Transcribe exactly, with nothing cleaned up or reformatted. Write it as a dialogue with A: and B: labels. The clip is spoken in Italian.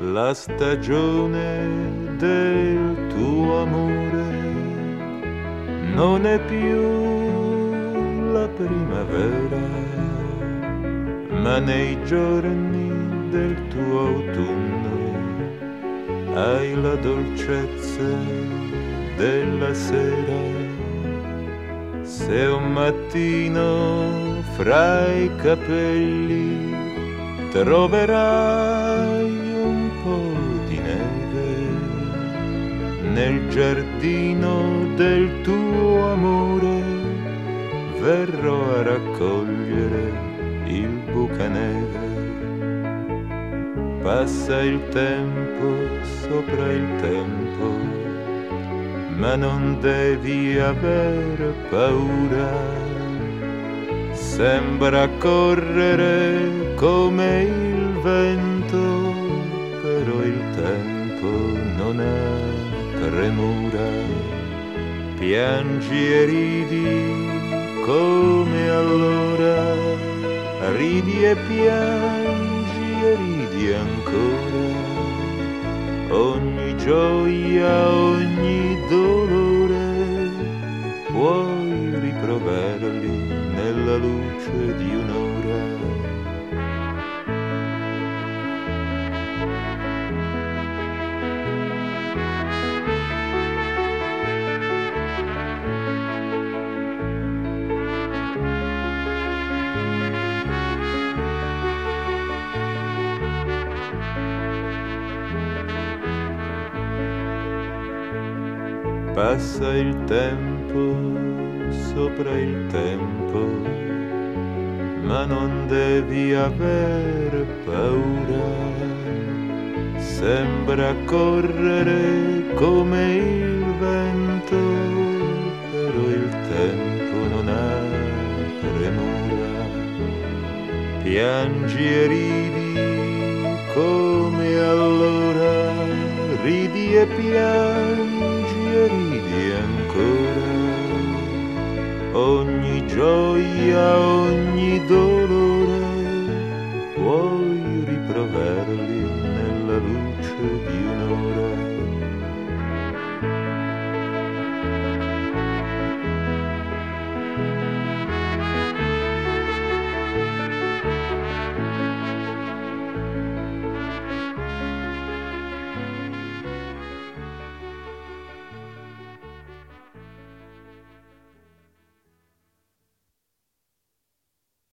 A: la stagione del tuo amore non è più la primavera, ma nei giorni del tuo autunno hai la dolcezza della sera. Se un mattino fra i capelli troverai un po' di neve nel giardino del tuo amore, verrò a raccogliere il bucaneve. Passa il tempo sopra il tempo, ma non devi aver paura. Sembra correre come il vento, però il tempo non ha premura. Piangi e ridi come allora, ridi e piangi e ridi ancora. Ogni gioia, ogni dolore puoi riproverli nella luce di un'ora. Passa il tempo sopra il tempo, ma non devi aver paura. Sembra correre come il vento, però il tempo non ha premura. Piangi e ridi come allora, ridi e piangi e ridi ancora. Ogni gioia, ogni dolore puoi riproverli nella luce